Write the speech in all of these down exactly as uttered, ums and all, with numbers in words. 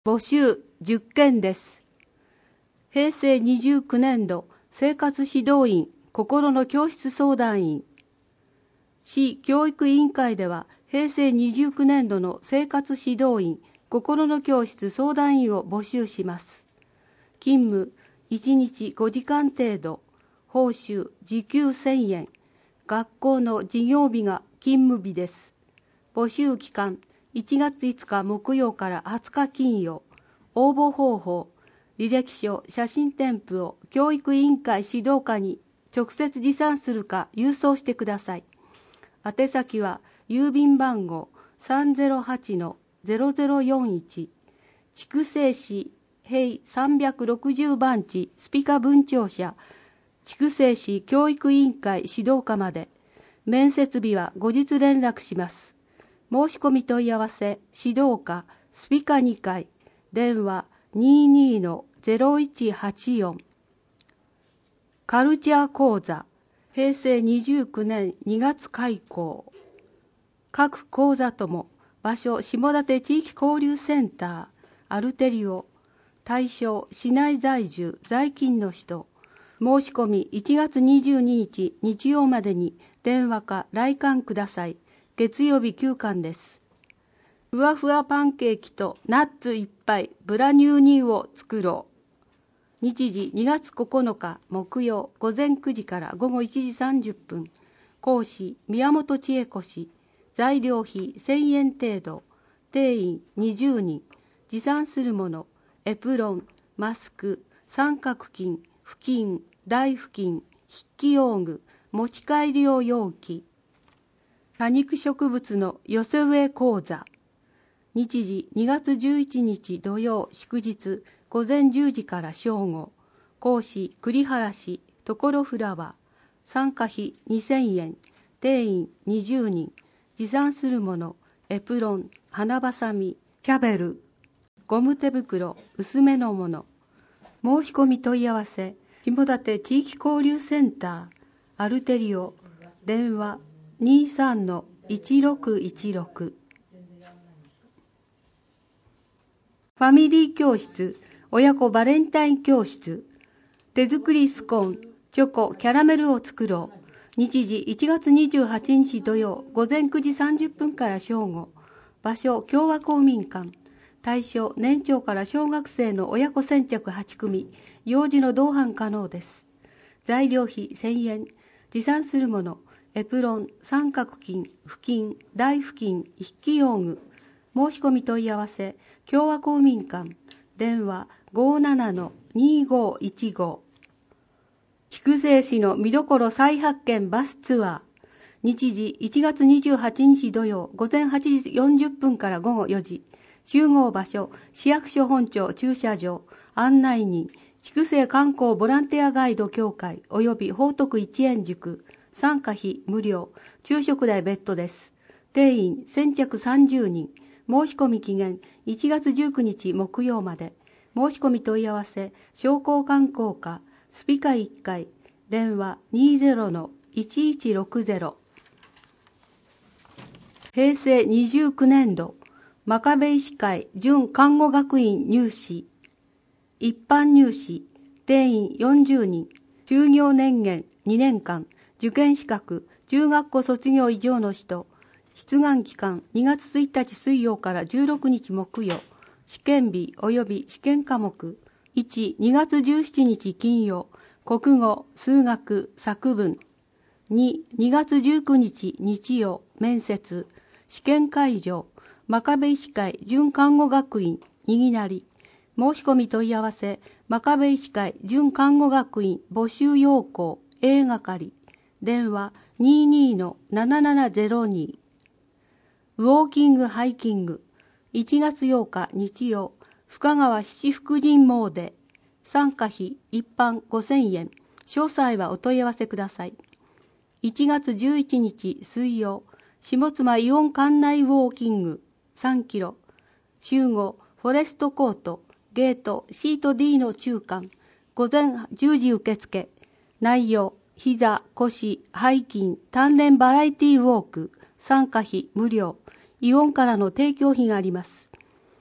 募集じゅっけんです。へいせいにじゅうきゅうねんど生活指導員心の教室相談員。市教育委員会ではへいせいにじゅうきゅうねんどの生活指導員心の教室相談員を募集します。勤務いちにちごじかん程度、報酬時給せんえん、学校の授業日が勤務日です。募集期間いちがついつか木曜からはつか金曜。応募方法、履歴書、写真添付を教育委員会指導課に直接持参するか郵送してください。宛先は郵便番号 さんぜろはちのゼロゼロよんいち、筑西市平さんびゃくろくじゅうばんちスピカ分庁舎、筑西市教育委員会指導課まで。面接日は後日連絡します。申し込み問い合わせ、指導課、スピカにかい、電話 にじゅうにのゼロいちはちよん。カルチャー講座、へいせいにじゅうきゅうねんにがつ開講。各講座とも、場所、下館地域交流センター、アルテリオ。対象、市内在住、在勤の人。申し込みいちがつにじゅうににち日曜までに電話か来館ください。月曜日休館です。ふわふわパンケーキとナッツいっぱいブラニューニーを作ろう。日時にがつここのか木曜午前くじから午後いちじさんじゅっぷん。講師宮本千恵子氏。材料費せんえん程度。定員にじゅうにん。持参するもの、エプロン、マスク、三角巾、布巾、台布巾、筆記用具、持ち帰り用容器。多肉植物の寄せ植え講座。日時にがつじゅういちにち土曜祝日午前じゅうじから正午。講師栗原氏所フラワー。参加費にせんえん。定員にじゅうにん。持参するもの、エプロン、花ばさみ、シャベル、ゴム手袋、薄めのもの。申し込み問い合わせ、下館地域交流センター、アルテリオ、電話 にじゅうさんのいちろくいちろく。ファミリー教室、親子バレンタイン教室。手作りスコーン、チョコ、キャラメルを作ろう。日時いちがつにじゅうはちにち土曜午前くじさんじゅっぷんから正午。場所、共和公民館。対象、年長から小学生の親子先着はちくみ。幼児の同伴可能です。材料費せんえん。持参するもの、エプロン、三角巾、布巾、台布巾、筆記用具。申し込み問い合わせ、共和公民館。電話ごーななのにーごーいちご。筑西市の見どころ再発見バスツアー。日時いちがつにじゅうはちにち土曜午前はちじよんじゅっぷんから午後よじ。集合場所、市役所本庁駐車場。案内人、筑西観光ボランティアガイド協会及び報徳一円塾。参加費無料。昼食代別途です。定員先着さんじゅうにん。申し込み期限いちがつじゅうくにち木曜まで。申し込み問い合わせ、商工観光課、スピカいっかい、電話 にじゅうのいちいちろくゼロ。へいせいにじゅうきゅうねんど、真壁医師会準看護学院入試。一般入試、定員よんじゅうにん、就業年限にねんかん、受験資格、中学校卒業以上の人、出願期間にがつついたち水曜からじゅうろくにち木曜、試験日及び試験科目、いち、にがつじゅうしちにち金曜、国語、数学、作文、に、にがつじゅうくにち日曜、面接、試験会場、真壁医師会準看護学院、にぎなり。申し込み問い合わせ、真壁医師会準看護学院募集要項 A 係。電話 にじゅうにのななななゼロに。ウォーキングハイキング。いちがつようか日曜、深川七福神詣。参加費一般ごせんえん。詳細はお問い合わせください。いちがつじゅういちにち水曜、下妻イオン館内ウォーキングさんキロ。集合フォレストコート、ゲートシート ディー の中間。午前じゅうじ受付。内容、膝、腰、背筋、鍛錬バラエティウォーク。参加費無料。イオンからの提供費があります。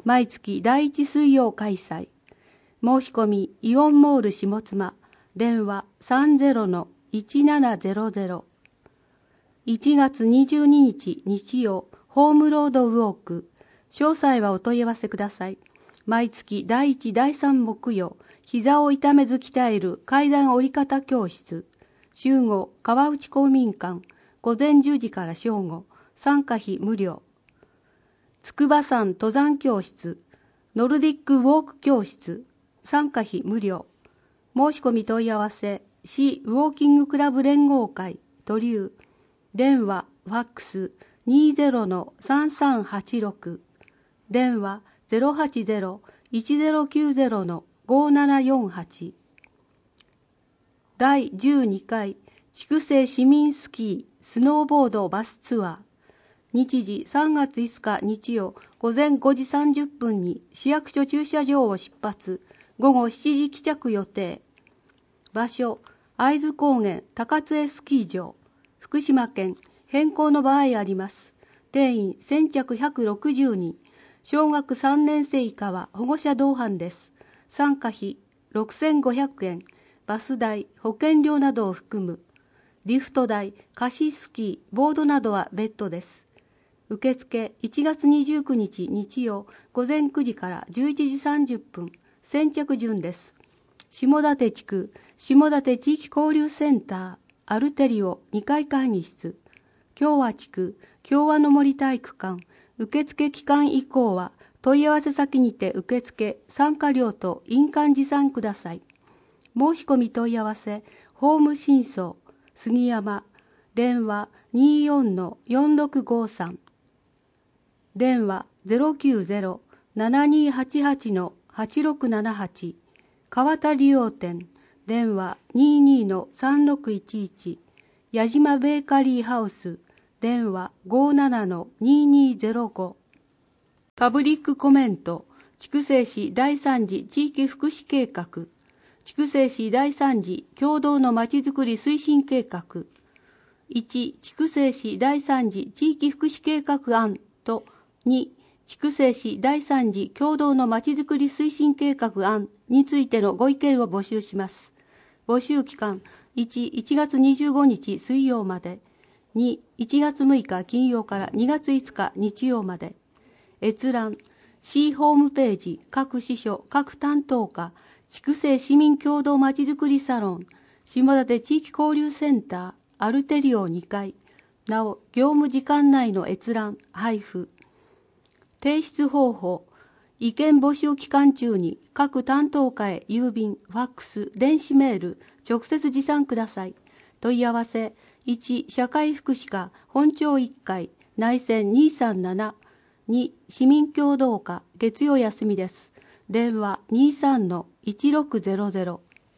毎月だいいち水曜開催。申し込みイオンモール下妻、電話 さんゼロのいちななゼロゼロ。いちがつにじゅうににち日曜、ホームロードウォーク。詳細はお問い合わせください。毎月だいいち、だいさん木曜、膝を痛めず鍛える階段折り方教室。集合川内公民館、午前じゅうじから正午、参加費無料。筑波山登山教室、ノルディックウォーク教室、参加費無料。申し込み問い合わせ、市ウォーキングクラブ連合会、都留。電話、ファックス にゼロのさんさんはちろく。電話 ゼロはちゼロ いちゼロきゅうゼロのごななよんはち。だいじゅうにかい筑西市民スキースノーボードバスツアー。日時さんがついつか日曜午前ごじさんじゅっぷんに市役所駐車場を出発、午後しちじ帰着予定。場所、会津高原高津江スキー場、福島県。変更の場合あります。定員先着ひゃくろくじゅうにん。小学さんねん生以下は保護者同伴です。参加費ろくせんごひゃくえん。バス代、保険料などを含む。リフト代、貸しスキー、ボードなどは別途です。受付いちがつにじゅうくにち日曜午前くじからじゅういちじさんじゅっぷん。先着順です。下館地区、下館地域交流センター、アルテリオにかい会議室。共和地区、共和の森体育館。受付期間以降は問い合わせ先にて受付、参加料と印鑑持参ください。申し込み問い合わせ、ホーム新装、杉山、電話 にじゅうよんのよんろくごさん。電話 ゼロきゅうゼロ ななにはちはちのはちろくななはち。川田理容店、電話 にじゅうにのさんろくいちいち。矢島ベーカリーハウス、電話 ごじゅうななのにじゅうにゼロご。パブリックコメント、筑西市だいさん次地域福祉計画。筑西市だいさん次共同のまちづくり推進計画。いち、筑西市だいさん次地域福祉計画案とに、筑西市だいさん次共同のまちづくり推進計画案についてのご意見を募集します。募集期間、いち、いちがつにじゅうごにち水曜まで。に、いちがつむいか金曜からにがついつか日曜まで。閲覧、市ホームページ、各支所、各担当課、筑西市民共同まちづくりサロン、下館地域交流センター、アルテリオにかい。なお、業務時間内の閲覧、配布。提出方法、意見募集期間中に各担当課へ郵便、ファックス、電子メール、直接持参ください。問い合わせ、いち、社会福祉課本庁いっかい、内線にさんなな。に、市民共同課、月曜休みです。電話 にじゅうさんのいちろくゼロゼロ。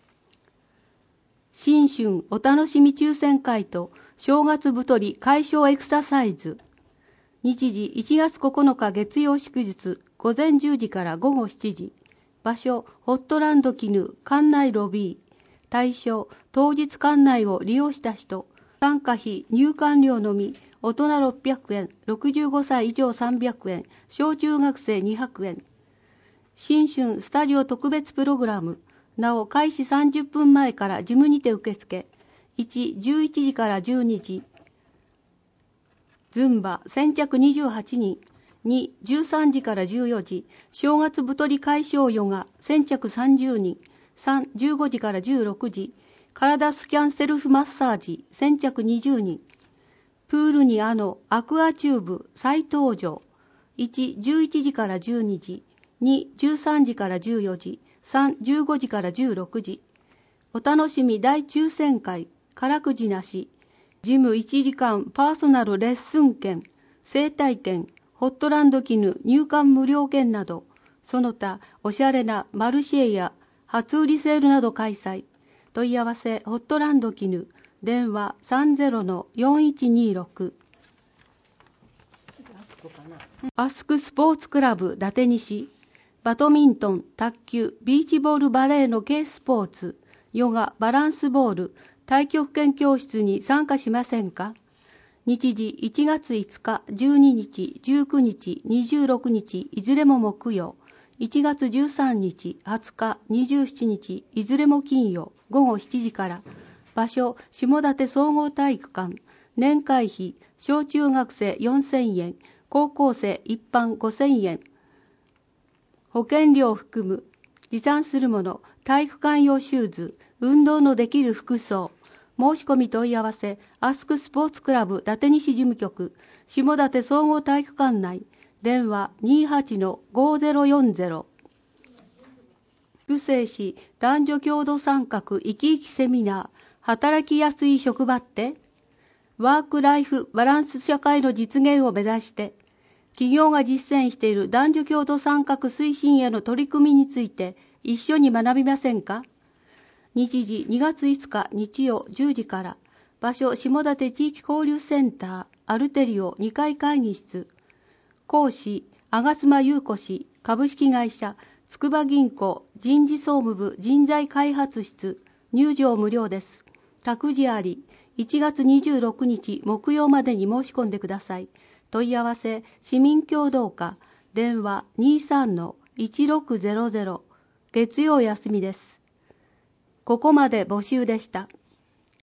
新春お楽しみ抽選会と正月太り解消エクササイズ。日時いちがつここのか月曜祝日、午前じゅうじから午後しちじ。場所、ホットランド絹館内ロビー。対象、当日館内を利用した人。参加費、入館料のみ、大人ろっぴゃくえん、ろくじゅうごさい以上さんびゃくえん、小中学生にひゃくえん。新春スタジオ特別プログラム。なお、開始さんじゅっぷんまえから事務にて受付。いち、じゅういちじからじゅうにじ。ズンバ先着にじゅうはちにん。に、じゅうさんじからじゅうよじ。正月太り解消ヨガ先着さんじゅうにん。さん、じゅうごじからじゅうろくじ。体スキャンセルフマッサージ先着にじゅうにん。プールにあのアクアチューブ再登場。いち、じゅういちじからじゅうにじ。に、じゅうさんじからじゅうよじ。さん、じゅうごじからじゅうろくじ。お楽しみ大抽選会、からくじなし。ジムいちじかんパーソナルレッスン券、整体券、ホットランド絹入館無料券など、その他おしゃれなマルシェや初売りセールなど開催。問い合わせホットランド絹、電話 さんゼロのよんいちにろく。アスクスポーツクラブ伊達西。バドミントン、卓球、ビーチボールバレーの系スポーツ、ヨガ、バランスボール、太極拳教室に参加しませんか？ 日時いちがついつか、じゅうににち、じゅうくにち、にじゅうろくにち、いずれも木曜。いちがつじゅうさんにち、はつか、にじゅうしちにち、いずれも金曜、ごごしちじから。場所、下館総合体育館。年会費、小中学生よんせんえん、高校生一般ごせんえん。保険料を含む。持参するもの、体育館用シューズ、運動のできる服装。申し込み問い合わせ、アスクスポーツクラブ伊達西事務局、下館総合体育館内、電話 にーはちのごーぜろよんぜろ。福生市男女共同参画生き生きセミナー、働きやすい職場って、ワークライフバランス社会の実現を目指して、企業が実践している男女共同参画推進への取り組みについて一緒に学びませんか？日時にがついつか日曜じゅうじから。場所下館地域交流センターアルテリオにかい会議室。講師吾妻優子氏株式会社筑波銀行人事総務部人材開発室。入場無料です。託児あり。いちがつにじゅうろくにち木曜までに申し込んでください。問い合わせ市民協同課電話 にーさんのいちろくぜろぜろ。月曜休みです。ここまで募集でした。